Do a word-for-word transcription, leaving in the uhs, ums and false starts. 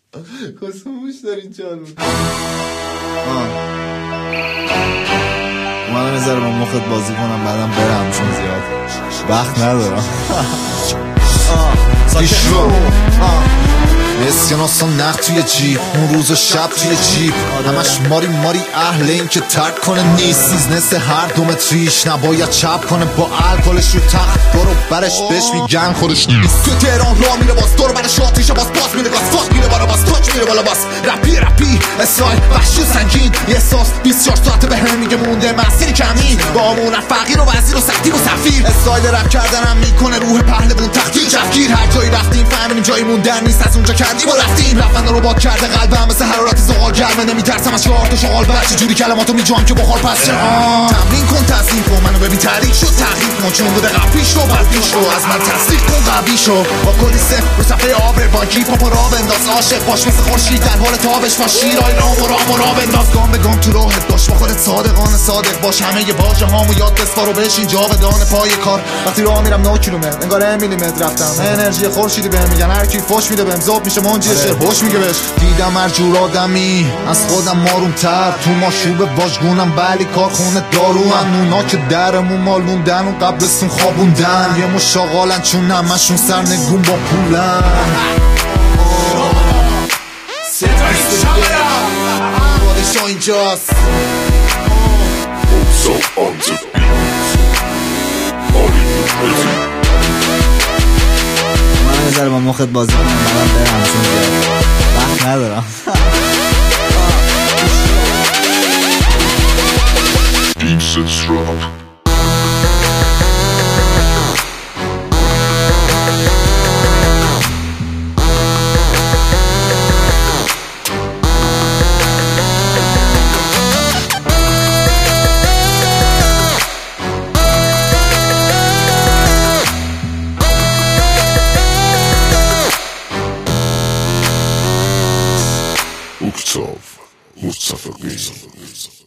کسموش دارین جان من نظر با مخت بازی کنم بعدم برم چون زیاد وقت ندارم. پیشرو اسکن آسان نخ توی جیب اون روز و شب توی جیب همش ماری ماری اهل این که ترک کنه نیست سیزنس هر دومتریش نباید چپ کنه با الکلش رو تخت برو برش بهش میگن خودش نیست. تو تهران راه میره باز دور برش آتیشه باز باز میره گاز فاک میره بالا باز تاچ میره بالا باز رپی رپی اسرائیل وحشی و سنگین یه احساس بیست و چهار ساعته به هم میگه مونده مسیری کمین با امونن فقیر و وزیر و سختی و سفیر اسرائیل رپ کردنم میکنه روح پهلوون تختی جفگیر هر جایی رفتیم فهمیدیم جایی موندن نیست از اونجا کردیم و رفتیم رفتن رو باک کرده قلبم مثل حرارت زغال گرمه نمیترسم از چهار تا شغال بچه جوری کلماتو میجام که بخار پس چه تمرین کن تزیین کن منو ببین تحریک شد تحریف کن چون بوده قبلی شو بعدی شو از من تصدیق کن قبلی شو با کلی صفر رو صفحه آبر بانکی پاپا را بنداز عاشق باش مثل خورشید در حال تابش با شیرای رام و رام و را بنداز گام به گام تو راهت باش با خودت صادقانه صادق باش همه واژه هامو یاد بسپار و بشین جاودانه پای کار وقتی راه میرم نه کیلومتر انگار میلیمتر رفتم انرژی خورشیدی بهم میگن هر کی فوش میده بهم ذوب میشه منجی شعر خوش میگه بهش دیدم هر جور آدمی از خودم آروم‌تر تو ماشوب واژگونم ولی کارخونه دارو اونا که درمون مالوندن و قبلستون خوابوندن یه مشاغالن چون همشون سرنگون با پولن پادشاه اینجاست من یه ذره با مخت بازی کنم منم برم چون زیاد وقت ندارم. Uktsov, Mustafa Gizem.